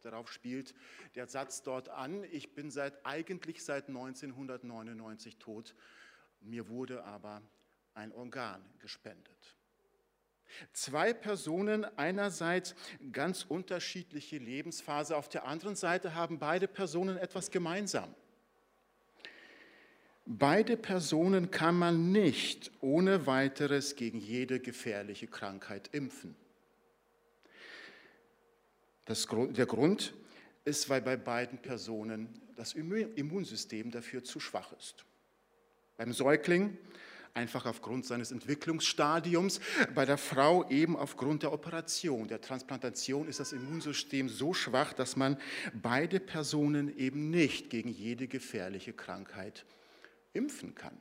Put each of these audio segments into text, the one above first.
Darauf spielt der Satz dort an: Ich bin eigentlich seit 1999 tot, mir wurde aber ein Organ gespendet. Zwei Personen, einerseits ganz unterschiedliche Lebensphase, auf der anderen Seite haben beide Personen etwas gemeinsam. Beide Personen kann man nicht ohne weiteres gegen jede gefährliche Krankheit impfen. Der Grund ist, weil bei beiden Personen das Immunsystem dafür zu schwach ist. Beim Säugling einfach aufgrund seines Entwicklungsstadiums, bei der Frau eben aufgrund der Operation, der Transplantation ist das Immunsystem so schwach, dass man beide Personen eben nicht gegen jede gefährliche Krankheit impfen kann.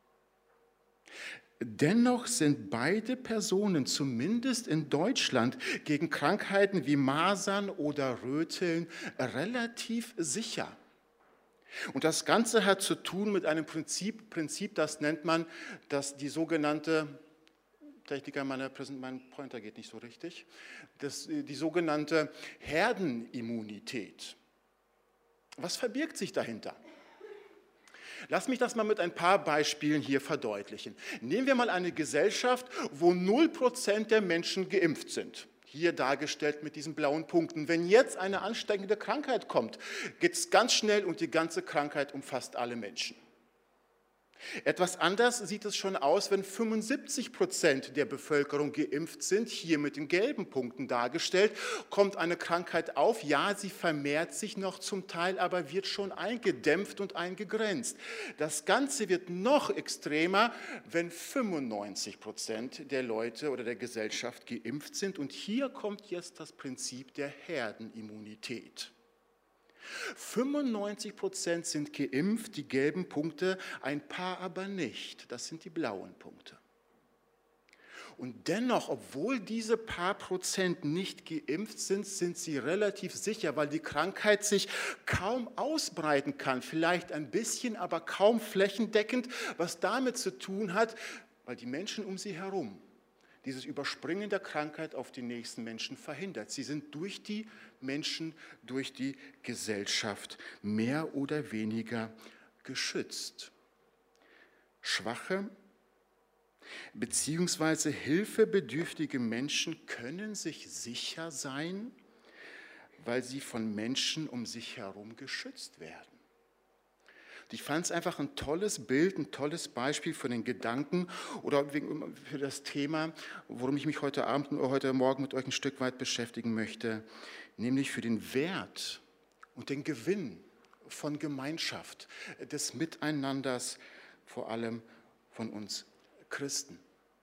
Dennoch sind beide Personen, zumindest in Deutschland, gegen Krankheiten wie Masern oder Röteln relativ sicher. Und das Ganze hat zu tun mit einem Prinzip, das nennt man die sogenannte, Techniker, mein Pointer geht nicht so richtig, die sogenannte Herdenimmunität. Was verbirgt sich dahinter? Lass mich das mal mit ein paar Beispielen hier verdeutlichen. Nehmen wir mal eine Gesellschaft, wo 0% der Menschen geimpft sind. Hier dargestellt mit diesen blauen Punkten. Wenn jetzt eine ansteckende Krankheit kommt, geht es ganz schnell und die ganze Krankheit umfasst alle Menschen. Etwas anders sieht es schon aus, wenn 75% der Bevölkerung geimpft sind, hier mit den gelben Punkten dargestellt, kommt eine Krankheit auf, ja, sie vermehrt sich noch zum Teil, aber wird schon eingedämpft und eingegrenzt. Das Ganze wird noch extremer, wenn 95% der Leute oder der Gesellschaft geimpft sind, und hier kommt jetzt das Prinzip der Herdenimmunität. 95% sind geimpft, die gelben Punkte, ein paar aber nicht. Das sind die blauen Punkte. Und dennoch, obwohl diese paar Prozent nicht geimpft sind, sind sie relativ sicher, weil die Krankheit sich kaum ausbreiten kann. Vielleicht ein bisschen, aber kaum flächendeckend, was damit zu tun hat, weil die Menschen um sie herum dieses Überspringen der Krankheit auf die nächsten Menschen verhindert. Sie sind durch die Menschen, durch die Gesellschaft mehr oder weniger geschützt. Schwache bzw. hilfebedürftige Menschen können sich sicher sein, weil sie von Menschen um sich herum geschützt werden. Ich fand es einfach ein tolles Bild, ein tolles Beispiel für den Gedanken oder für das Thema, worum ich mich heute Abend oder heute Morgen mit euch ein Stück weit beschäftigen möchte, nämlich für den Wert und den Gewinn von Gemeinschaft, des Miteinanders, vor allem von uns Christen.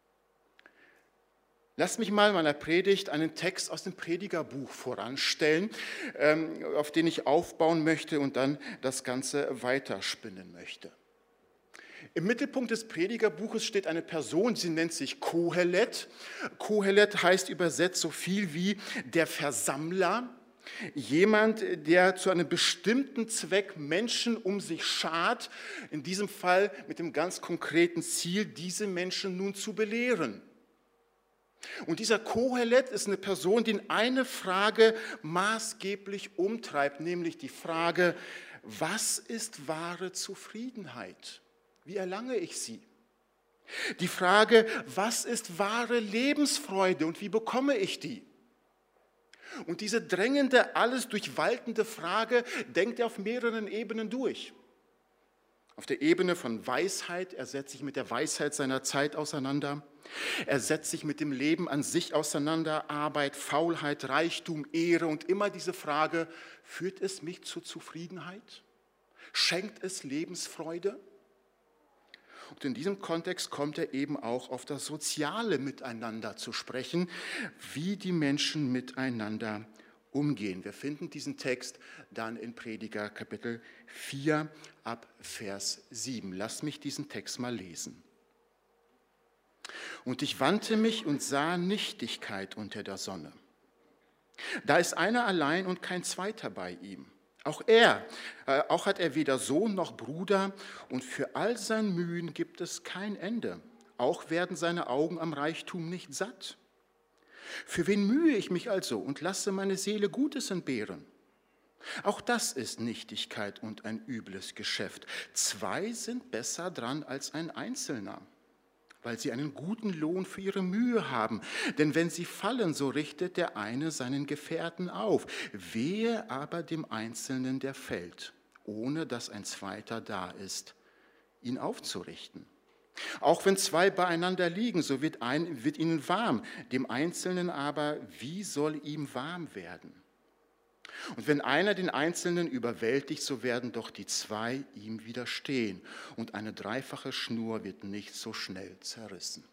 Lasst mich mal in meiner Predigt einen Text aus dem Predigerbuch voranstellen, auf den ich aufbauen möchte und dann das Ganze weiterspinnen möchte. Im Mittelpunkt des Predigerbuches steht eine Person, sie nennt sich Kohelet. Kohelet heißt übersetzt so viel wie der Versammler. Jemand, der zu einem bestimmten Zweck Menschen um sich schart, in diesem Fall mit dem ganz konkreten Ziel, diese Menschen nun zu belehren. Und dieser Kohelet ist eine Person, die eine Frage maßgeblich umtreibt, nämlich die Frage, was ist wahre Zufriedenheit? Wie erlange ich sie? Die Frage, was ist wahre Lebensfreude und wie bekomme ich die? Und diese drängende, alles durchwaltende Frage denkt er auf mehreren Ebenen durch. Auf der Ebene von Weisheit, er setzt sich mit der Weisheit seiner Zeit auseinander. Er setzt sich mit dem Leben an sich auseinander, Arbeit, Faulheit, Reichtum, Ehre und immer diese Frage, führt es mich zur Zufriedenheit? Schenkt es Lebensfreude? Und in diesem Kontext kommt er eben auch auf das soziale Miteinander zu sprechen, wie die Menschen miteinander umgehen. Wir finden diesen Text dann in Prediger Kapitel 4 ab Vers 7. Lasst mich diesen Text mal lesen. Und ich wandte mich und sah Nichtigkeit unter der Sonne. Da ist einer allein und kein zweiter bei ihm. Auch hat er weder Sohn noch Bruder, und für all sein Mühen gibt es kein Ende. Auch werden seine Augen am Reichtum nicht satt. Für wen mühe ich mich also und lasse meine Seele Gutes entbehren? Auch das ist Nichtigkeit und ein übles Geschäft. Zwei sind besser dran als ein Einzelner, weil sie einen guten Lohn für ihre Mühe haben. Denn wenn sie fallen, so richtet der eine seinen Gefährten auf. Wehe aber dem Einzelnen, der fällt, ohne dass ein zweiter da ist, ihn aufzurichten. Auch wenn zwei beieinander liegen, so wird ihnen warm, dem Einzelnen aber, wie soll ihm warm werden? Und wenn einer den Einzelnen überwältigt, so werden doch die zwei ihm widerstehen. Und eine dreifache Schnur wird nicht so schnell zerrissen.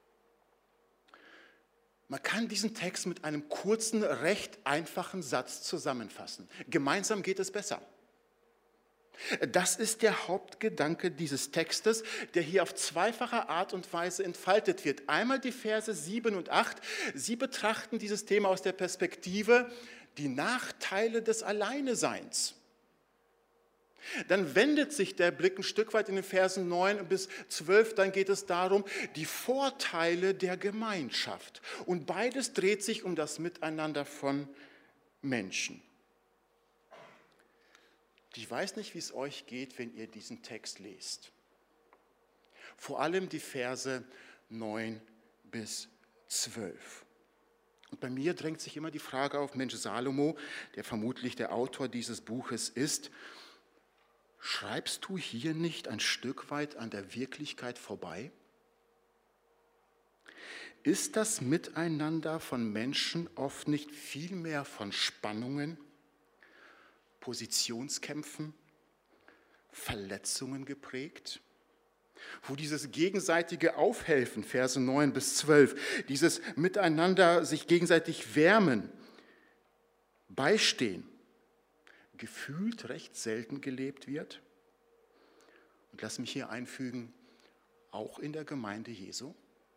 Man kann diesen Text mit einem kurzen, recht einfachen Satz zusammenfassen. Gemeinsam geht es besser. Das ist der Hauptgedanke dieses Textes, der hier auf zweifache Art und Weise entfaltet wird. Einmal die Verse 7 und 8. Sie betrachten dieses Thema aus der Perspektive die Nachteile des Alleineseins. Dann wendet sich der Blick ein Stück weit in den Versen 9 bis 12, dann geht es darum, die Vorteile der Gemeinschaft. Und beides dreht sich um das Miteinander von Menschen. Ich weiß nicht, wie es euch geht, wenn ihr diesen Text lest. Vor allem die Verse 9 bis 12. Und bei mir drängt sich immer die Frage auf, Mensch, Salomo, der vermutlich der Autor dieses Buches ist, schreibst du hier nicht ein Stück weit an der Wirklichkeit vorbei? Ist das Miteinander von Menschen oft nicht viel mehr von Spannungen, Positionskämpfen, Verletzungen geprägt? Wo dieses gegenseitige Aufhelfen, Verse 9 bis 12, dieses Miteinander sich gegenseitig wärmen, beistehen, gefühlt recht selten gelebt wird. Und lass mich hier einfügen, auch in der Gemeinde Jesu.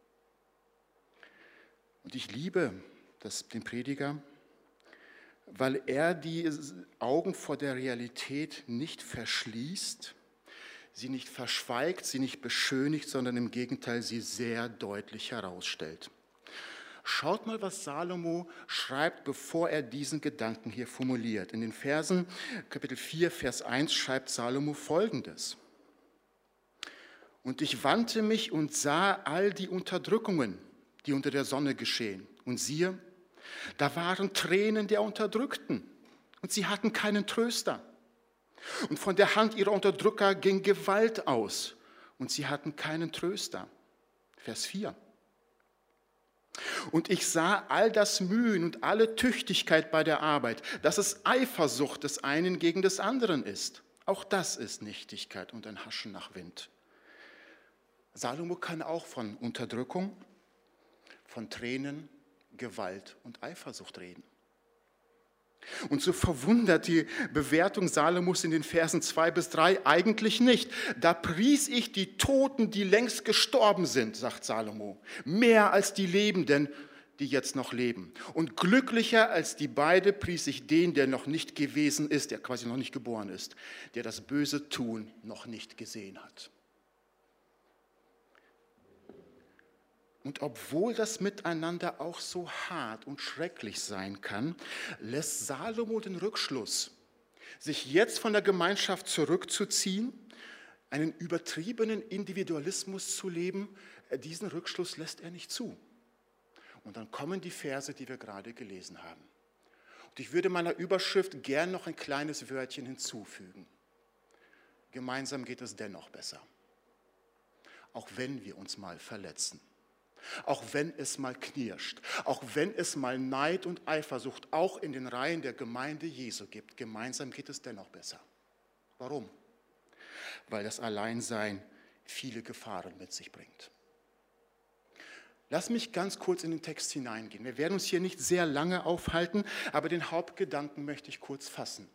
Und ich liebe den Prediger, weil er die Augen vor der Realität nicht verschließt, sie nicht verschweigt, sie nicht beschönigt, sondern im Gegenteil sie sehr deutlich herausstellt. Schaut mal, was Salomo schreibt, bevor er diesen Gedanken hier formuliert. In den Versen, Kapitel 4, Vers 1, schreibt Salomo Folgendes. Und ich wandte mich und sah all die Unterdrückungen, die unter der Sonne geschehen. Und siehe, da waren Tränen der Unterdrückten und sie hatten keinen Tröster. Und von der Hand ihrer Unterdrücker ging Gewalt aus und sie hatten keinen Tröster. Vers 4. Und ich sah all das Mühen und alle Tüchtigkeit bei der Arbeit, dass es Eifersucht des einen gegen des anderen ist. Auch das ist Nichtigkeit und ein Haschen nach Wind. Salomo kann auch von Unterdrückung, von Tränen, Gewalt und Eifersucht reden. Und so verwundert die Bewertung Salomos in den Versen 2 bis 3 eigentlich nicht. Da pries ich die Toten, die längst gestorben sind, sagt Salomo, mehr als die Lebenden, die jetzt noch leben. Und glücklicher als die beide pries ich den, der noch nicht gewesen ist, der quasi noch nicht geboren ist, der das böse Tun noch nicht gesehen hat. Und obwohl das Miteinander auch so hart und schrecklich sein kann, lässt Salomo den Rückschluss, sich jetzt von der Gemeinschaft zurückzuziehen, einen übertriebenen Individualismus zu leben, diesen Rückschluss lässt er nicht zu. Und dann kommen die Verse, die wir gerade gelesen haben. Und ich würde meiner Überschrift gern noch ein kleines Wörtchen hinzufügen. Gemeinsam geht es dennoch besser, auch wenn wir uns mal verletzen. Auch wenn es mal knirscht, auch wenn es mal Neid und Eifersucht auch in den Reihen der Gemeinde Jesu gibt, gemeinsam geht es dennoch besser. Warum? Weil das Alleinsein viele Gefahren mit sich bringt. Lass mich ganz kurz in den Text hineingehen. Wir werden uns hier nicht sehr lange aufhalten, aber den Hauptgedanken möchte ich kurz fassen.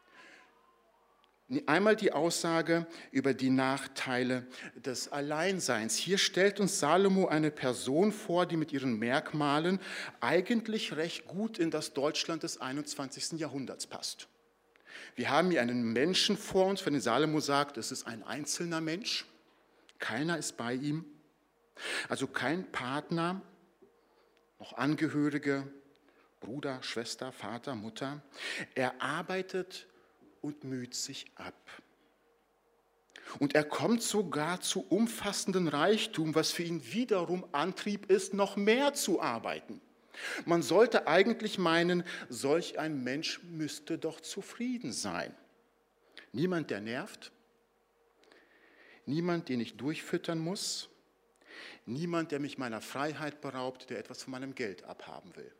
Einmal die Aussage über die Nachteile des Alleinseins. Hier stellt uns Salomo eine Person vor, die mit ihren Merkmalen eigentlich recht gut in das Deutschland des 21. Jahrhunderts passt. Wir haben hier einen Menschen vor uns, von dem Salomo sagt, es ist ein einzelner Mensch, keiner ist bei ihm, also kein Partner, noch Angehörige Bruder, Schwester, Vater, Mutter. Er arbeitet und müht sich ab. Und er kommt sogar zu umfassenden Reichtum, was für ihn wiederum Antrieb ist, noch mehr zu arbeiten. Man sollte eigentlich meinen, solch ein Mensch müsste doch zufrieden sein. Niemand, der nervt, niemand, den ich durchfüttern muss, niemand, der mich meiner Freiheit beraubt, der etwas von meinem Geld abhaben will.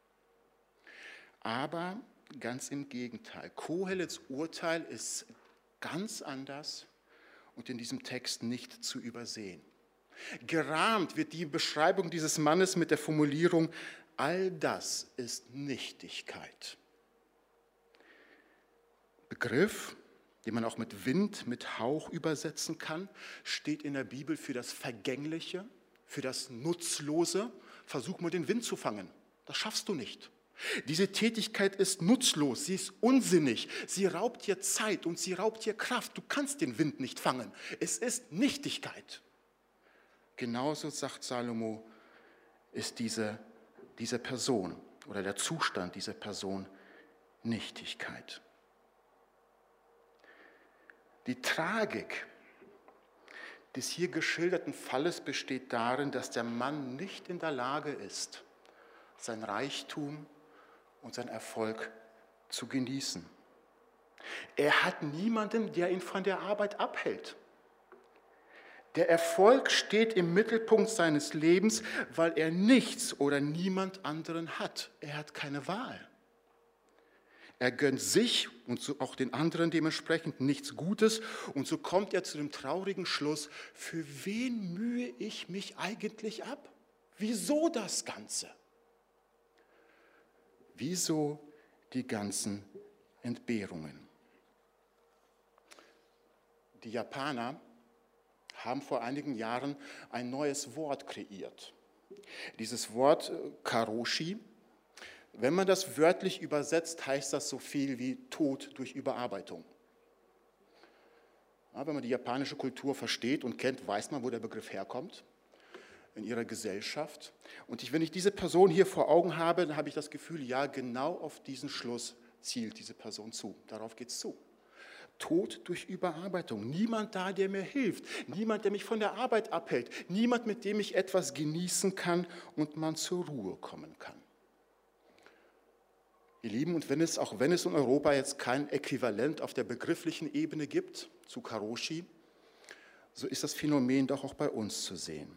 Aber ganz im Gegenteil, Kohelets Urteil ist ganz anders und in diesem Text nicht zu übersehen. Gerahmt wird die Beschreibung dieses Mannes mit der Formulierung, all das ist Nichtigkeit. Begriff, den man auch mit Wind, mit Hauch übersetzen kann, steht in der Bibel für das Vergängliche, für das Nutzlose. Versuch mal den Wind zu fangen, das schaffst du nicht. Diese Tätigkeit ist nutzlos, sie ist unsinnig, sie raubt dir Zeit und sie raubt dir Kraft. Du kannst den Wind nicht fangen. Es ist Nichtigkeit. Genauso, sagt Salomo, ist diese Person oder der Zustand dieser Person Nichtigkeit. Die Tragik des hier geschilderten Falles besteht darin, dass der Mann nicht in der Lage ist, sein Reichtum und sein Erfolg zu genießen. Er hat niemanden, der ihn von der Arbeit abhält. Der Erfolg steht im Mittelpunkt seines Lebens, weil er nichts oder niemand anderen hat. Er hat keine Wahl. Er gönnt sich und so auch den anderen dementsprechend nichts Gutes und so kommt er zu dem traurigen Schluss, für wen mühe ich mich eigentlich ab? Wieso das Ganze? Wieso die ganzen Entbehrungen? Die Japaner haben vor einigen Jahren ein neues Wort kreiert. Dieses Wort Karoshi, wenn man das wörtlich übersetzt, heißt das so viel wie Tod durch Überarbeitung. Ja, wenn man die japanische Kultur versteht und kennt, weiß man, wo der Begriff herkommt. In ihrer Gesellschaft. Und wenn ich diese Person hier vor Augen habe, dann habe ich das Gefühl, ja, genau auf diesen Schluss zielt diese Person zu. Darauf geht es zu. Tod durch Überarbeitung. Niemand da, der mir hilft. Niemand, der mich von der Arbeit abhält. Niemand, mit dem ich etwas genießen kann und man zur Ruhe kommen kann. Ihr Lieben, und auch wenn es in Europa jetzt kein Äquivalent auf der begrifflichen Ebene gibt zu Karoshi, so ist das Phänomen doch auch bei uns zu sehen.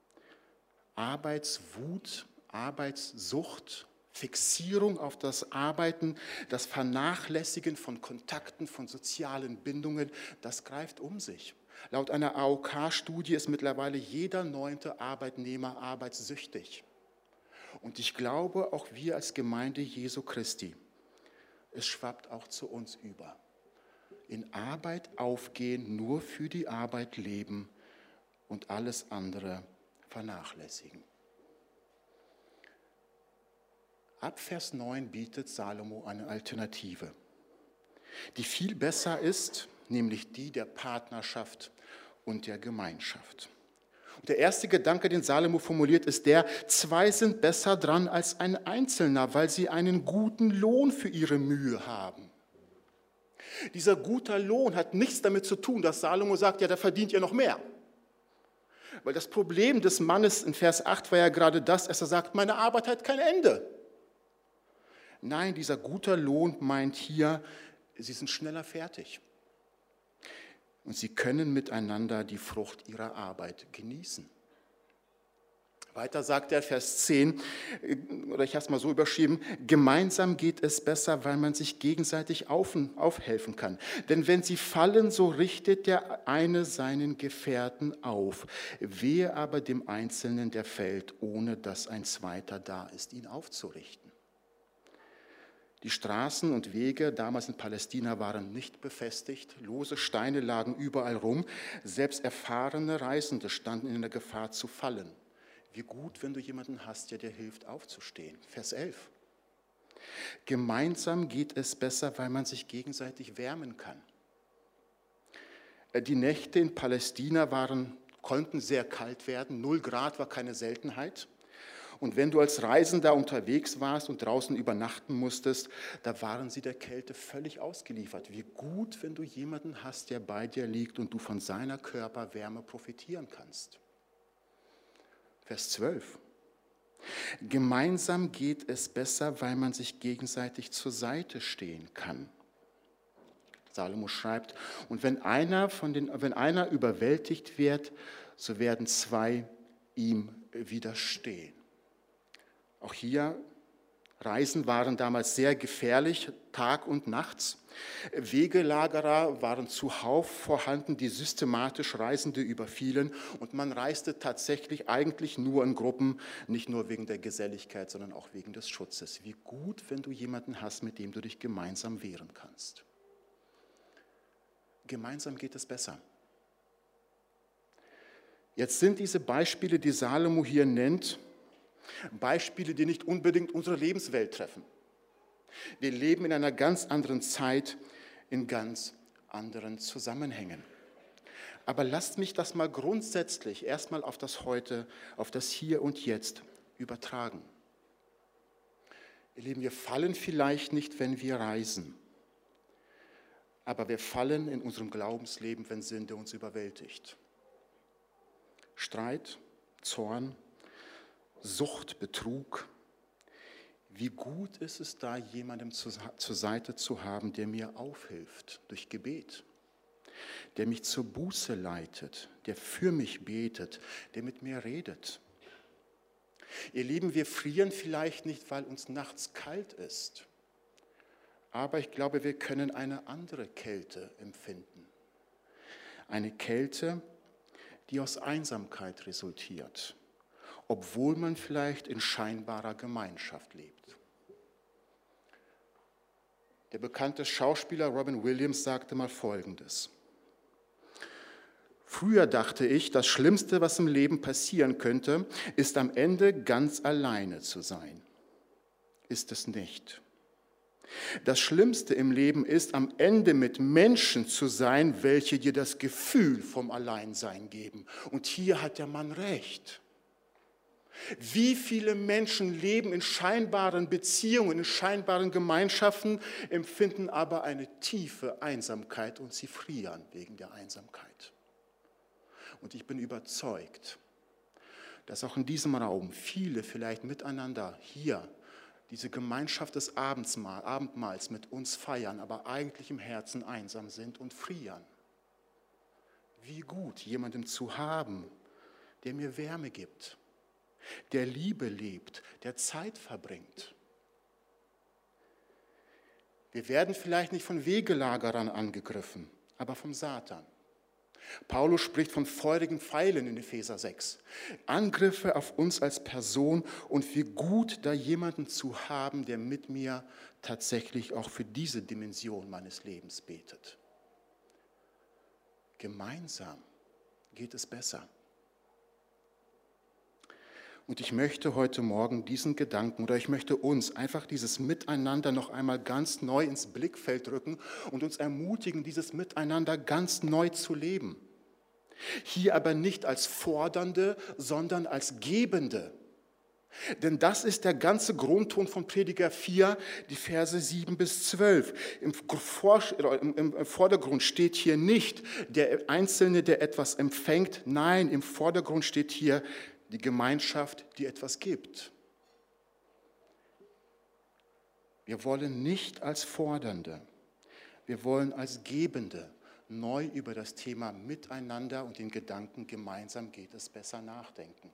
Arbeitswut, Arbeitssucht, Fixierung auf das Arbeiten, das Vernachlässigen von Kontakten, von sozialen Bindungen, das greift um sich. Laut einer AOK-Studie ist mittlerweile jeder 9. Arbeitnehmer arbeitssüchtig. Und ich glaube, auch wir als Gemeinde Jesu Christi, es schwappt auch zu uns über. In Arbeit aufgehen, nur für die Arbeit leben und alles andere vernachlässigen. Ab Vers 9 bietet Salomo eine Alternative, die viel besser ist, nämlich die der Partnerschaft und der Gemeinschaft. Und der erste Gedanke, den Salomo formuliert, ist der, 2 sind besser dran als ein Einzelner, weil sie einen guten Lohn für ihre Mühe haben. Dieser guter Lohn hat nichts damit zu tun, dass Salomo sagt, ja, da verdient ihr noch mehr. Weil das Problem des Mannes in Vers 8 war ja gerade das, dass er sagt, meine Arbeit hat kein Ende. Nein, dieser guter Lohn meint hier, sie sind schneller fertig. Und sie können miteinander die Frucht ihrer Arbeit genießen. Weiter sagt er, Vers 10, oder ich habe es mal so überschrieben, gemeinsam geht es besser, weil man sich gegenseitig aufhelfen kann. Denn wenn sie fallen, so richtet der eine seinen Gefährten auf. Wehe aber dem Einzelnen, der fällt, ohne dass ein Zweiter da ist, ihn aufzurichten. Die Straßen und Wege damals in Palästina waren nicht befestigt, lose Steine lagen überall rum, selbst erfahrene Reisende standen in der Gefahr zu fallen. Wie gut, wenn du jemanden hast, der dir hilft, aufzustehen. Vers 11. Gemeinsam geht es besser, weil man sich gegenseitig wärmen kann. Die Nächte in Palästina konnten sehr kalt werden, 0 Grad war keine Seltenheit. Und wenn du als Reisender unterwegs warst und draußen übernachten musstest, da waren sie der Kälte völlig ausgeliefert. Wie gut, wenn du jemanden hast, der bei dir liegt und du von seiner Körperwärme profitieren kannst. Vers 12. Gemeinsam geht es besser, weil man sich gegenseitig zur Seite stehen kann. Salomo schreibt, und wenn einer überwältigt wird, so werden zwei ihm widerstehen. Auch hier, Reisen waren damals sehr gefährlich, Tag und nachts. Wegelagerer waren zuhauf vorhanden, die systematisch Reisende überfielen. Und man reiste tatsächlich eigentlich nur in Gruppen, nicht nur wegen der Geselligkeit, sondern auch wegen des Schutzes. Wie gut, wenn du jemanden hast, mit dem du dich gemeinsam wehren kannst. Gemeinsam geht es besser. Jetzt sind diese Beispiele, die Salomo hier nennt, Beispiele, die nicht unbedingt unsere Lebenswelt treffen. Wir leben in einer ganz anderen Zeit, in ganz anderen Zusammenhängen. Aber lasst mich das mal grundsätzlich erstmal auf das Heute, auf das Hier und Jetzt übertragen. Ihr Lieben, wir fallen vielleicht nicht, wenn wir reisen. Aber wir fallen in unserem Glaubensleben, wenn Sünde uns überwältigt. Streit, Zorn, Sucht, Betrug. Wie gut ist es da, jemandem zur Seite zu haben, der mir aufhilft durch Gebet, der mich zur Buße leitet, der für mich betet, der mit mir redet. Ihr Lieben, wir frieren vielleicht nicht, weil uns nachts kalt ist. Aber ich glaube, wir können eine andere Kälte empfinden. Eine Kälte, die aus Einsamkeit resultiert, obwohl man vielleicht in scheinbarer Gemeinschaft lebt. Der bekannte Schauspieler Robin Williams sagte mal Folgendes: Früher dachte ich, das Schlimmste, was im Leben passieren könnte, ist am Ende ganz alleine zu sein. Ist es nicht. Das Schlimmste im Leben ist, am Ende mit Menschen zu sein, welche dir das Gefühl vom Alleinsein geben. Und hier hat der Mann recht. Wie viele Menschen leben in scheinbaren Beziehungen, in scheinbaren Gemeinschaften, empfinden aber eine tiefe Einsamkeit und sie frieren wegen der Einsamkeit. Und ich bin überzeugt, dass auch in diesem Raum viele vielleicht miteinander hier diese Gemeinschaft des Abendmahls mit uns feiern, aber eigentlich im Herzen einsam sind und frieren. Wie gut, jemanden zu haben, der mir Wärme gibt, der Liebe lebt, der Zeit verbringt. Wir werden vielleicht nicht von Wegelagerern angegriffen, aber vom Satan. Paulus spricht von feurigen Pfeilen in Epheser 6. Angriffe auf uns als Person und wie gut, da jemanden zu haben, der mit mir tatsächlich auch für diese Dimension meines Lebens betet. Gemeinsam geht es besser. Und ich möchte heute Morgen diesen Gedanken oder ich möchte uns einfach dieses Miteinander noch einmal ganz neu ins Blickfeld rücken und uns ermutigen, dieses Miteinander ganz neu zu leben. Hier aber nicht als Fordernde, sondern als Gebende. Denn das ist der ganze Grundton von Prediger 4, die Verse 7 bis 12. Im Vordergrund steht hier nicht der Einzelne, der etwas empfängt. Nein, im Vordergrund steht hier die Gemeinschaft, die etwas gibt. Wir wollen nicht als Fordernde, wir wollen als Gebende neu über das Thema Miteinander und den Gedanken gemeinsam geht es besser nachdenken.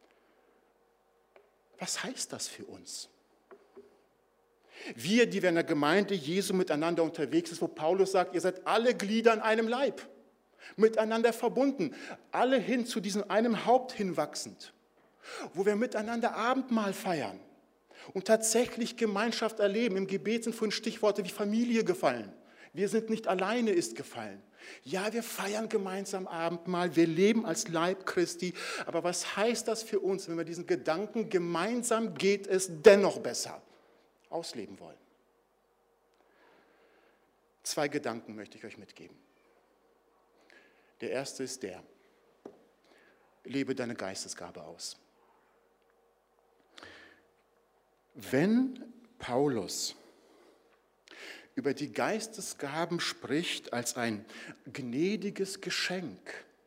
Was heißt das für uns? Wir, die wir in der Gemeinde Jesu miteinander unterwegs sind, wo Paulus sagt, ihr seid alle Glieder in einem Leib, miteinander verbunden, alle hin zu diesem einem Haupt hinwachsend, wo wir miteinander Abendmahl feiern und tatsächlich Gemeinschaft erleben. Im Gebet sind vorhin Stichworte wie Familie gefallen. Wir sind nicht alleine ist gefallen. Ja, wir feiern gemeinsam Abendmahl, wir leben als Leib Christi, aber was heißt das für uns, wenn wir diesen Gedanken, gemeinsam geht es dennoch besser, ausleben wollen? 2 Gedanken möchte ich euch mitgeben. Der erste ist lebe deine Geistesgabe aus. Wenn Paulus über die Geistesgaben spricht als ein gnädiges Geschenk,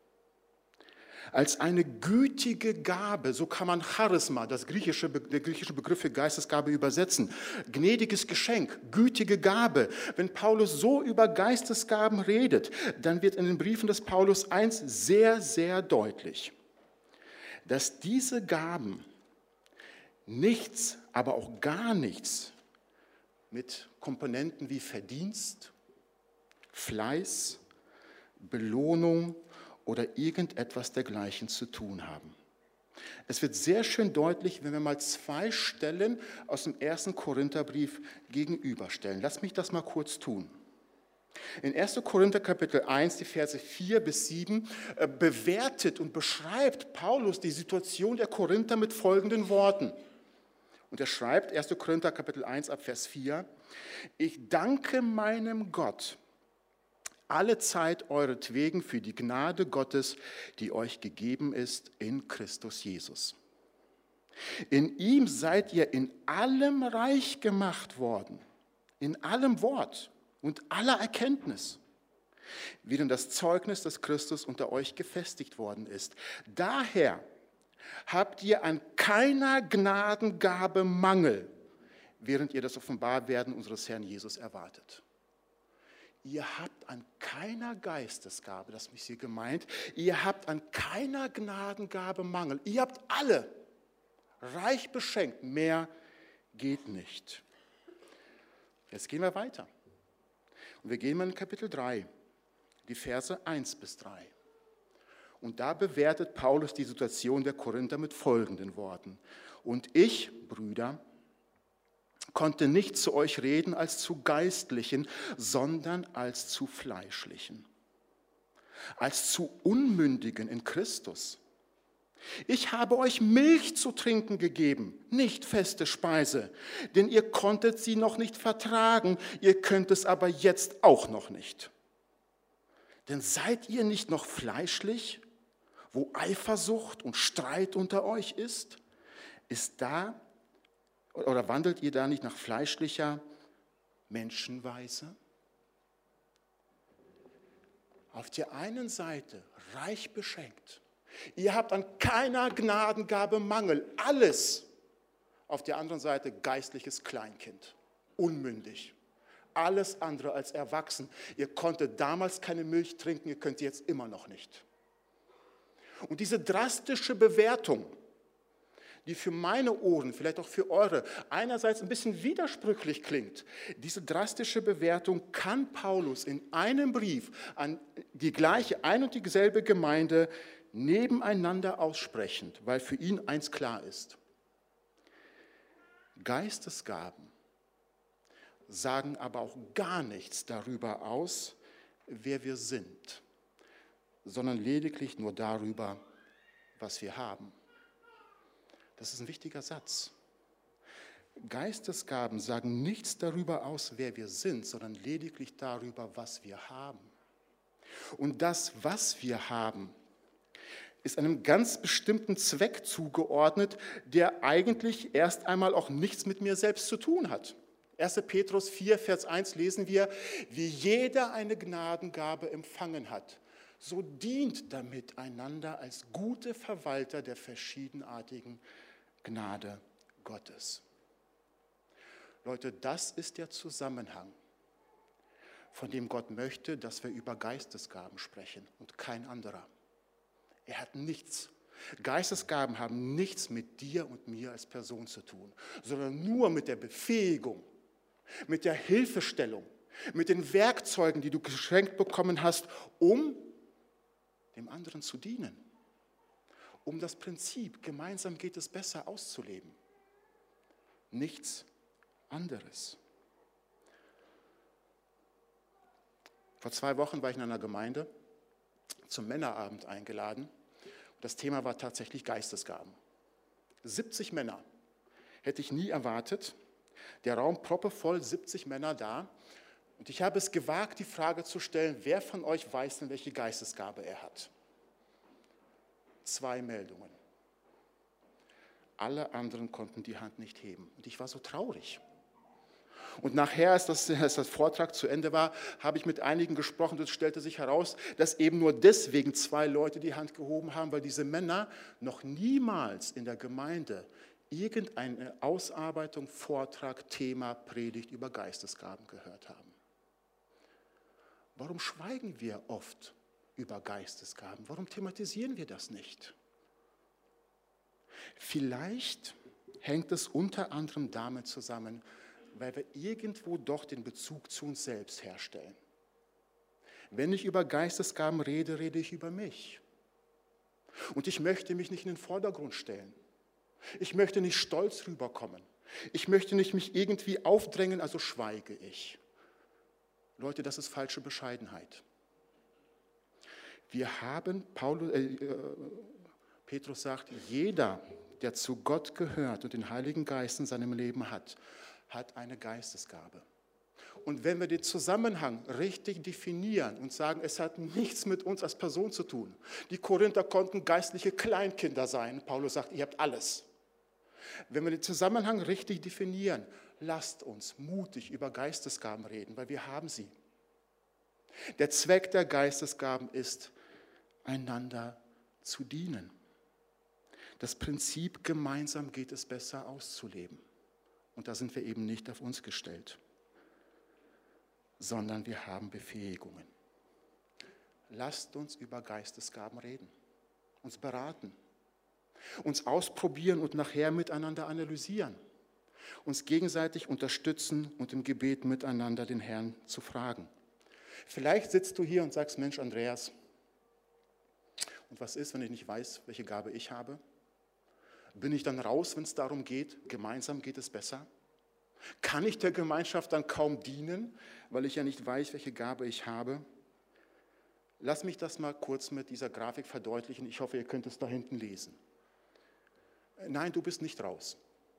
als eine gütige Gabe, so kann man Charisma, der griechische Begriff für Geistesgabe, übersetzen. Gnädiges Geschenk, gütige Gabe. Wenn Paulus so über Geistesgaben redet, dann wird in den Briefen des Paulus eins sehr, sehr deutlich, dass diese Gaben nichts, aber auch gar nichts mit Komponenten wie Verdienst, Fleiß, Belohnung oder irgendetwas dergleichen zu tun haben. Es wird sehr schön deutlich, wenn wir mal zwei Stellen aus dem 1. Korintherbrief gegenüberstellen. Lass mich das mal kurz tun. In 1. Korinther Kapitel 1, die Verse 4 bis 7, bewertet und beschreibt Paulus die Situation der Korinther mit folgenden Worten. Und er schreibt, 1. Korinther Kapitel 1 ab Vers 4, ich danke meinem Gott alle Zeit euretwegen für die Gnade Gottes, die euch gegeben ist in Christus Jesus. In ihm seid ihr in allem reich gemacht worden, in allem Wort und aller Erkenntnis, wie denn das Zeugnis des Christus unter euch gefestigt worden ist. Daher habt ihr an keiner Gnadengabe Mangel, während ihr das Offenbarwerden unseres Herrn Jesus erwartet. Ihr habt an keiner Geistesgabe, das ist hier gemeint, ihr habt an keiner Gnadengabe Mangel. Ihr habt alle reich beschenkt, mehr geht nicht. Jetzt gehen wir weiter. Und wir gehen mal in Kapitel 3, die Verse 1 bis 3. Und da bewertet Paulus die Situation der Korinther mit folgenden Worten. Und ich, Brüder, konnte nicht zu euch reden als zu Geistlichen, sondern als zu Fleischlichen, als zu Unmündigen in Christus. Ich habe euch Milch zu trinken gegeben, nicht feste Speise, denn ihr konntet sie noch nicht vertragen, ihr könnt es aber jetzt auch noch nicht. Denn seid ihr nicht noch fleischlich, wo Eifersucht und Streit unter euch ist? Ist da oder wandelt ihr da nicht nach fleischlicher Menschenweise? Auf der einen Seite reich beschenkt. Ihr habt an keiner Gnadengabe Mangel. Alles. Auf der anderen Seite geistliches Kleinkind. Unmündig. Alles andere als erwachsen. Ihr konntet damals keine Milch trinken, ihr könnt sie jetzt immer noch nicht. Und diese drastische Bewertung, die für meine Ohren, vielleicht auch für eure, einerseits ein bisschen widersprüchlich klingt. Diese drastische Bewertung kann Paulus in einem Brief an die gleiche, ein und dieselbe Gemeinde nebeneinander aussprechen, weil für ihn eins klar ist. Geistesgaben sagen aber auch gar nichts darüber aus, wer wir sind, sondern lediglich nur darüber, was wir haben. Das ist ein wichtiger Satz. Geistesgaben sagen nichts darüber aus, wer wir sind, sondern lediglich darüber, was wir haben. Und das, was wir haben, ist einem ganz bestimmten Zweck zugeordnet, der eigentlich erst einmal auch nichts mit mir selbst zu tun hat. 1. Petrus 4, Vers 1 lesen wir, wie jeder eine Gnadengabe empfangen hat, so dient damit einander als gute Verwalter der verschiedenartigen Gnade Gottes. Leute, das ist der Zusammenhang, von dem Gott möchte, dass wir über Geistesgaben sprechen und kein anderer. Er hat nichts. Geistesgaben haben nichts mit dir und mir als Person zu tun, sondern nur mit der Befähigung, mit der Hilfestellung, mit den Werkzeugen, die du geschenkt bekommen hast, um dem anderen zu dienen. Um das Prinzip, gemeinsam geht es besser, auszuleben. Nichts anderes. Vor 2 Wochen war ich in einer Gemeinde zum Männerabend eingeladen. Das Thema war tatsächlich Geistesgaben. 70 Männer. Hätte ich nie erwartet. Der Raum proppevoll, 70 Männer da. Und ich habe es gewagt, die Frage zu stellen, wer von euch weiß denn, welche Geistesgabe er hat? 2 Meldungen. alle anderen konnten die Hand nicht heben. Und ich war so traurig. Und nachher, als das Vortrag zu Ende war, habe ich mit einigen gesprochen und es stellte sich heraus, dass eben nur deswegen 2 Leute die Hand gehoben haben, weil diese Männer noch niemals in der Gemeinde irgendeine Ausarbeitung, Vortrag, Thema, Predigt über Geistesgaben gehört haben. Warum schweigen wir oft über Geistesgaben? Warum thematisieren wir das nicht? Vielleicht hängt es unter anderem damit zusammen, weil wir irgendwo doch den Bezug zu uns selbst herstellen. Wenn ich über Geistesgaben rede, rede ich über mich. Und ich möchte mich nicht in den Vordergrund stellen. Ich möchte nicht stolz rüberkommen. Ich möchte nicht mich irgendwie aufdrängen, also schweige ich. Leute, das ist falsche Bescheidenheit. Wir haben, Petrus sagt, jeder, der zu Gott gehört und den Heiligen Geist in seinem Leben hat eine Geistesgabe. Und wenn wir den Zusammenhang richtig definieren und sagen, es hat nichts mit uns als Person zu tun. Die Korinther konnten geistliche Kleinkinder sein. Paulus sagt, ihr habt alles. Wenn wir den Zusammenhang richtig definieren, lasst uns mutig über Geistesgaben reden, weil wir haben sie. Der Zweck der Geistesgaben ist, einander zu dienen. Das Prinzip, gemeinsam geht es besser auszuleben. Und da sind wir eben nicht auf uns gestellt, sondern wir haben Befähigungen. Lasst uns über Geistesgaben reden, uns beraten, uns ausprobieren und nachher miteinander analysieren, uns gegenseitig unterstützen und im Gebet miteinander den Herrn zu fragen. Vielleicht sitzt du hier und sagst, Mensch, Andreas, und was ist, wenn ich nicht weiß, welche Gabe ich habe? Bin ich dann raus, wenn es darum geht, gemeinsam geht es besser? Kann ich der Gemeinschaft dann kaum dienen, weil ich ja nicht weiß, welche Gabe ich habe? Lass mich das mal kurz mit dieser Grafik verdeutlichen. Ich hoffe, ihr könnt es da hinten lesen. Nein, du bist nicht raus.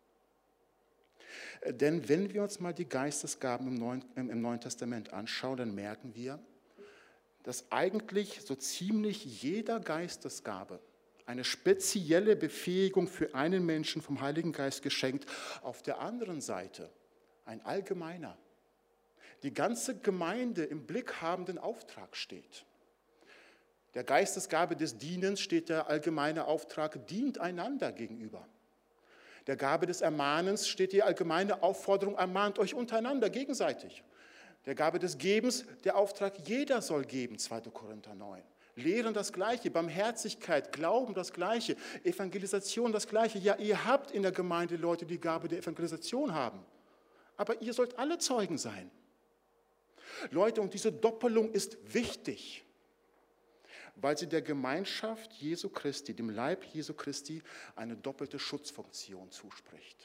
Denn wenn wir uns mal die Geistesgaben im Neuen Testament anschauen, dann merken wir, dass eigentlich so ziemlich jeder Geistesgabe eine spezielle Befähigung für einen Menschen vom Heiligen Geist geschenkt, auf der anderen Seite ein allgemeiner, die ganze Gemeinde im Blick habenden Auftrag steht. Der Geistesgabe des Dienens steht der allgemeine Auftrag, dient einander gegenüber. Der Gabe des Ermahnens steht die allgemeine Aufforderung, ermahnt euch untereinander gegenseitig. Der Gabe des Gebens, der Auftrag, jeder soll geben, 2. Korinther 9. Lehren das Gleiche, Barmherzigkeit, Glauben das Gleiche, Evangelisation das Gleiche. Ja, ihr habt in der Gemeinde Leute, die Gabe der Evangelisation haben. Aber ihr sollt alle Zeugen sein. Leute, und diese Doppelung ist wichtig, weil sie der Gemeinschaft Jesu Christi, dem Leib Jesu Christi, eine doppelte Schutzfunktion zuspricht.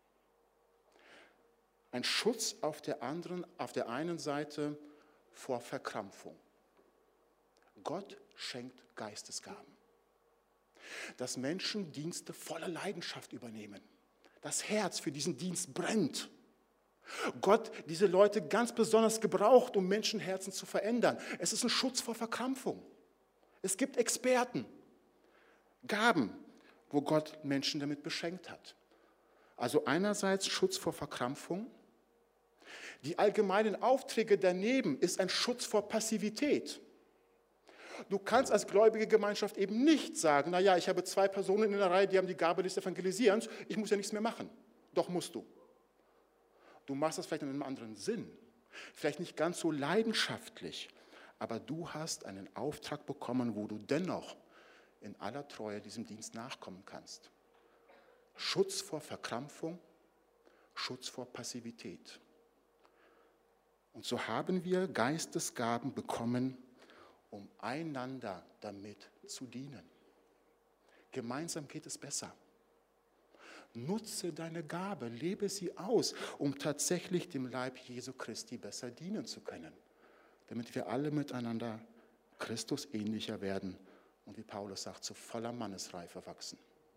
Ein Schutz auf der einen Seite vor Verkrampfung. Gott schenkt Geistesgaben, dass Menschen Dienste voller Leidenschaft übernehmen. Das Herz für diesen Dienst brennt. Gott diese Leute ganz besonders gebraucht, um Menschenherzen zu verändern. Es ist ein Schutz vor Verkrampfung. Es gibt Experten, Gaben, wo Gott Menschen damit beschenkt hat. Also einerseits Schutz vor Verkrampfung. Die allgemeinen Aufträge daneben ist ein Schutz vor Passivität. Du kannst als gläubige Gemeinschaft eben nicht sagen, naja, ich habe 2 Personen in der Reihe, die haben die Gabe des Evangelisierens, ich muss ja nichts mehr machen. Doch musst du. Du machst das vielleicht in einem anderen Sinn, vielleicht nicht ganz so leidenschaftlich, aber du hast einen Auftrag bekommen, wo du dennoch in aller Treue diesem Dienst nachkommen kannst. Schutz vor Verkrampfung, Schutz vor Passivität. Und so haben wir Geistesgaben bekommen, um einander damit zu dienen. Gemeinsam geht es besser. Nutze deine Gabe, lebe sie aus, um tatsächlich dem Leib Jesu Christi besser dienen zu können, damit wir alle miteinander Christus ähnlicher werden und wie Paulus sagt, zu voller Mannesreife wachsen.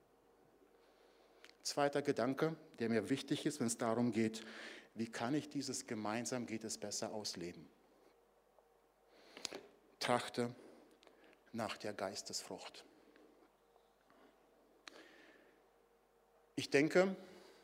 Zweiter Gedanke, der mir wichtig ist, wenn es darum geht, wie kann ich dieses gemeinsam geht es besser ausleben? Trachte nach der Geistesfrucht. Ich denke,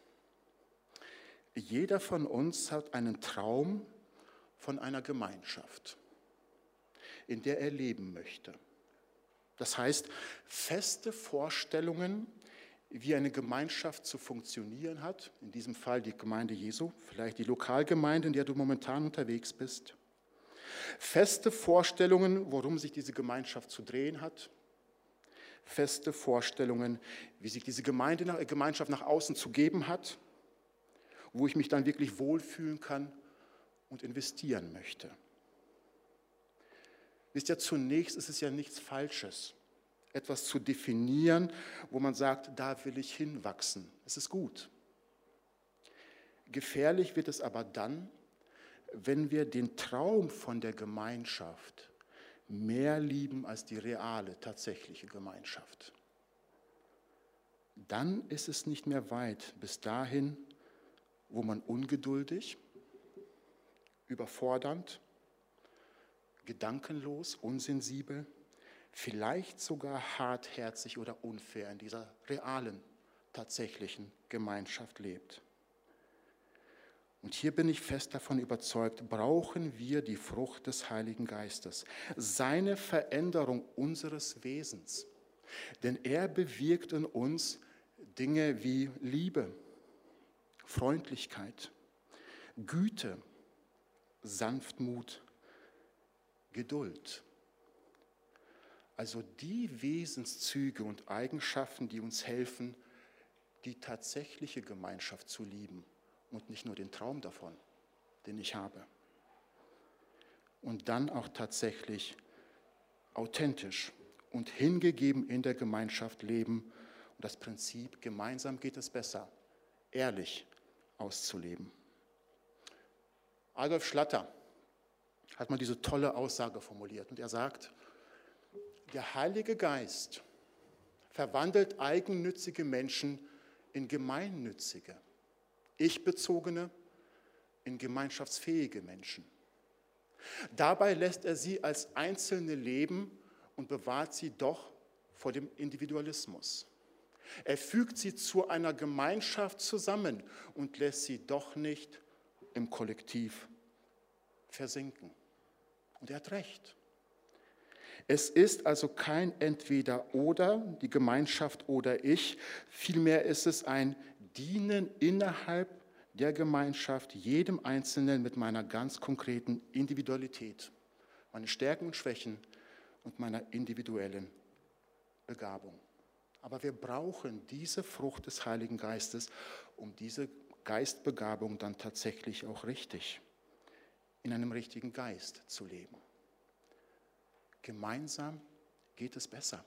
jeder von uns hat einen Traum von einer Gemeinschaft, in der er leben möchte. Das heißt, feste Vorstellungen, wie eine Gemeinschaft zu funktionieren hat, in diesem Fall die Gemeinde Jesu, vielleicht die Lokalgemeinde, in der du momentan unterwegs bist. Feste Vorstellungen, worum sich diese Gemeinschaft zu drehen hat. Feste Vorstellungen, wie sich diese Gemeinschaft nach außen zu geben hat, wo ich mich dann wirklich wohlfühlen kann und investieren möchte. Wisst ihr, zunächst ist es ja nichts Falsches, etwas zu definieren, wo man sagt, da will ich hinwachsen. Es ist gut. Gefährlich wird es aber dann, wenn wir den Traum von der Gemeinschaft mehr lieben als die reale, tatsächliche Gemeinschaft. Dann ist es nicht mehr weit bis dahin, wo man ungeduldig, überfordernd, gedankenlos, unsensibel, vielleicht sogar hartherzig oder unfair in dieser realen, tatsächlichen Gemeinschaft lebt. Und hier bin ich fest davon überzeugt, brauchen wir die Frucht des Heiligen Geistes, seine Veränderung unseres Wesens. Denn er bewirkt in uns Dinge wie Liebe, Freundlichkeit, Güte, Sanftmut, Geduld. Also die Wesenszüge und Eigenschaften, die uns helfen, die tatsächliche Gemeinschaft zu lieben und nicht nur den Traum davon, den ich habe. Und dann auch tatsächlich authentisch und hingegeben in der Gemeinschaft leben und das Prinzip, gemeinsam geht es besser, ehrlich auszuleben. Adolf Schlatter hat mal diese tolle Aussage formuliert und er sagt, der Heilige Geist verwandelt eigennützige Menschen in gemeinnützige, ich-bezogene, in gemeinschaftsfähige Menschen. Dabei lässt er sie als Einzelne leben und bewahrt sie doch vor dem Individualismus. Er fügt sie zu einer Gemeinschaft zusammen und lässt sie doch nicht im Kollektiv versinken. Und er hat recht. Es ist also kein Entweder-oder, die Gemeinschaft oder ich, vielmehr ist es ein Dienen innerhalb der Gemeinschaft, jedem Einzelnen mit meiner ganz konkreten Individualität, meine Stärken und Schwächen und meiner individuellen Begabung. Aber wir brauchen diese Frucht des Heiligen Geistes, um diese Geistbegabung dann tatsächlich auch richtig, in einem richtigen Geist zu leben. Gemeinsam geht es besser.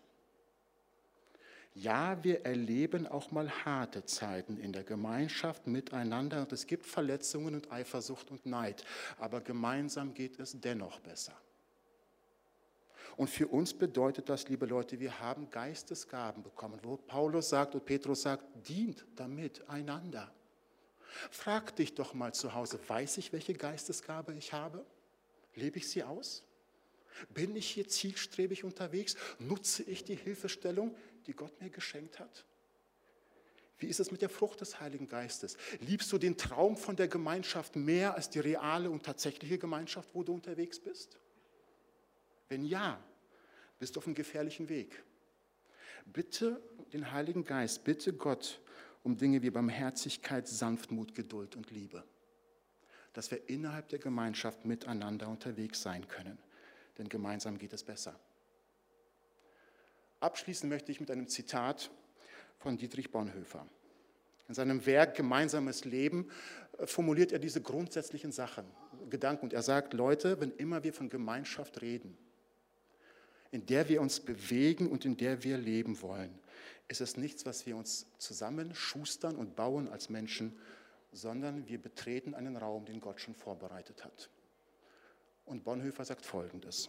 Ja, wir erleben auch mal harte Zeiten in der Gemeinschaft miteinander und es gibt Verletzungen und Eifersucht und Neid, aber gemeinsam geht es dennoch besser. Und für uns bedeutet das, liebe Leute, wir haben Geistesgaben bekommen, wo Paulus sagt und Petrus sagt, dient damit einander. Frag dich doch mal zu Hause, weiß ich, welche Geistesgabe ich habe? Lebe ich sie aus? Bin ich hier zielstrebig unterwegs? Nutze ich die Hilfestellung, die Gott mir geschenkt hat? Wie ist es mit der Frucht des Heiligen Geistes? Liebst du den Traum von der Gemeinschaft mehr als die reale und tatsächliche Gemeinschaft, wo du unterwegs bist? Wenn ja, bist du auf einem gefährlichen Weg. Bitte den Heiligen Geist, bitte Gott um Dinge wie Barmherzigkeit, Sanftmut, Geduld und Liebe. Dass wir innerhalb der Gemeinschaft miteinander unterwegs sein können. Denn gemeinsam geht es besser. Abschließen möchte ich mit einem Zitat von Dietrich Bonhoeffer. In seinem Werk Gemeinsames Leben formuliert er diese grundsätzlichen Gedanken. Und er sagt, Leute, wenn immer wir von Gemeinschaft reden, in der wir uns bewegen und in der wir leben wollen, ist es nichts, was wir uns zusammenschustern und bauen als Menschen, sondern wir betreten einen Raum, den Gott schon vorbereitet hat. Und Bonhoeffer sagt Folgendes: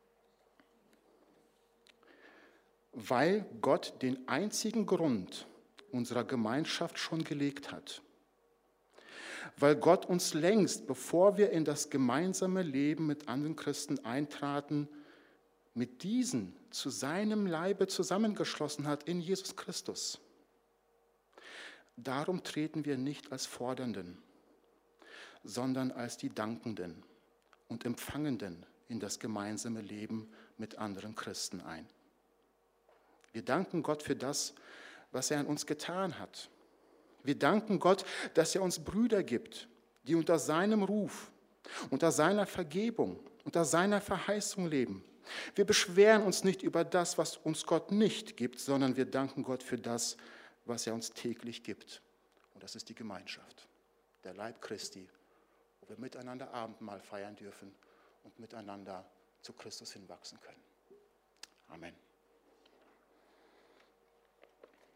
Weil Gott den einzigen Grund unserer Gemeinschaft schon gelegt hat, weil Gott uns längst, bevor wir in das gemeinsame Leben mit anderen Christen eintraten, mit diesen zu seinem Leibe zusammengeschlossen hat in Jesus Christus. Darum treten wir nicht als Fordernden, sondern als die Dankenden und Empfangenden in das gemeinsame Leben mit anderen Christen ein. Wir danken Gott für das, was er an uns getan hat. Wir danken Gott, dass er uns Brüder gibt, die unter seinem Ruf, unter seiner Vergebung, unter seiner Verheißung leben. Wir beschweren uns nicht über das, was uns Gott nicht gibt, sondern wir danken Gott für das, was er uns täglich gibt. Und das ist die Gemeinschaft, der Leib Christi, wo wir miteinander Abendmahl feiern dürfen und miteinander zu Christus hinwachsen können. Amen.